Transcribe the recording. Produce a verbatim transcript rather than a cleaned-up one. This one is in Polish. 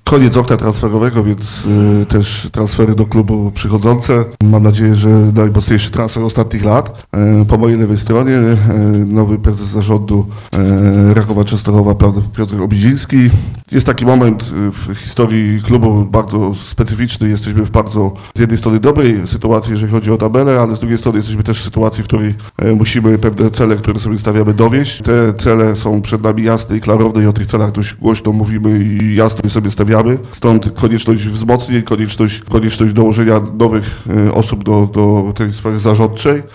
koniec okna transferowego, więc y, też transfery do klubu przychodzące. Mam nadzieję, że najmocniejszy transfer ostatnich lat. Y, po mojej lewej stronie y, nowy prezes zarządu y, Rakowa Częstochowa, pan Piotr Obidziński. Jest taki moment w historii klubu bardzo specyficzny. Jesteśmy w bardzo z jednej strony dobrej sytuacji, jeżeli chodzi o tabelę, ale z drugiej strony jesteśmy też w sytuacji, w której y, musimy pewne cele, które sobie stawiamy, dowieść. Te cele są przed nami jasne i klarowne i o tych celach dość głośno mówimy i jasno je sobie stawiamy. Stąd konieczność wzmocnień, konieczność, konieczność dołożenia nowych y, osób do, do tej sprawy zarządczej.